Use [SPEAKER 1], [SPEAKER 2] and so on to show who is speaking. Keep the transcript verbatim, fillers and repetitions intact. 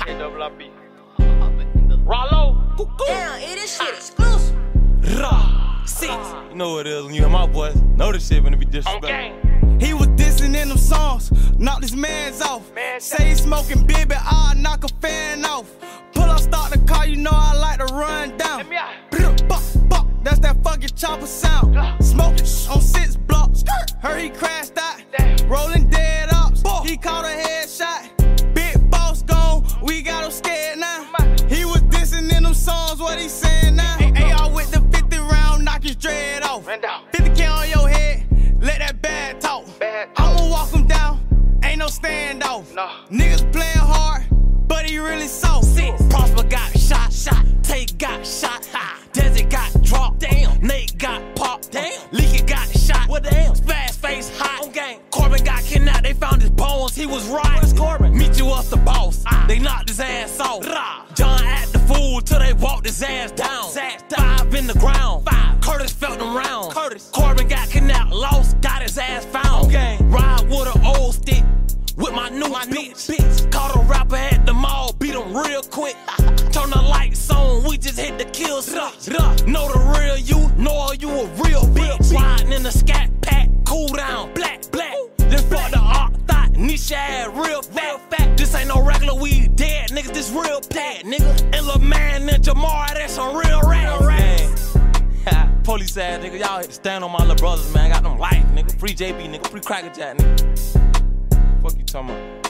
[SPEAKER 1] A double B. Rollo.
[SPEAKER 2] Damn, it is shit exclusive.
[SPEAKER 3] Raw. Six. You know what it is when you hear my voice. Know this shit when it be disrespectful.
[SPEAKER 1] Okay.
[SPEAKER 4] He was dissing in them songs, knock this man's off.
[SPEAKER 1] Man,
[SPEAKER 4] Say he smoking big, but I'll knock a fan off. Pull up, start the car, you know I like to run down.
[SPEAKER 1] Let me out.
[SPEAKER 4] Brr, buck, buck, that's that fucking chopper sound. Smoking on six blocks, heard he crashed out. Rolling dead ups, he caught a headshot. Big boss gone, we got him scared now. He was dissing in them songs, what he saying now? A R with the fifty round, knock his dread off. fifty K on your head, let that bad talk.
[SPEAKER 1] Bad talk.
[SPEAKER 4] I'ma walk him down, ain't no standoff.
[SPEAKER 1] No.
[SPEAKER 4] Niggas playing hard, but he really soft.
[SPEAKER 3] Six. Prosper got shot, shot. Tate got shot. Desi got dropped. Damn. Nate got popped. Damn. Leaky got shot. What damn? Fast face hot. On game. Corbin got kidnapped. They found his bones. He was right. Where's Corbin? Meet you up the boss. Ah. They knocked his ass off. Rah. John at the fool till they walked his ass down. Five in the ground. Five. Curtis felt them round. Curtis. Corbin got kidnapped. Lost. Got his ass found. Okay. Ride with an old stick. With my new my bitch. New bitch. Caught a rapper at the mall. Beat him real quick. Turn the lights on. We just hit the kill switch. Know the real you. Know you a real bitch. Riding in the scat pack. Cool down. Black, black. Then fuck the art thought. Nisha ass real fat. fat. This ain't no regular weed. Dead niggas. This real pad, nigga. And Lil Man and Jamar. That's some real rap. Police ass nigga. Y'all had to stand on my little brothers, man. Got them life, nigga. Free J B, nigga. Free Cracker Jack, nigga. Fuck you talking about?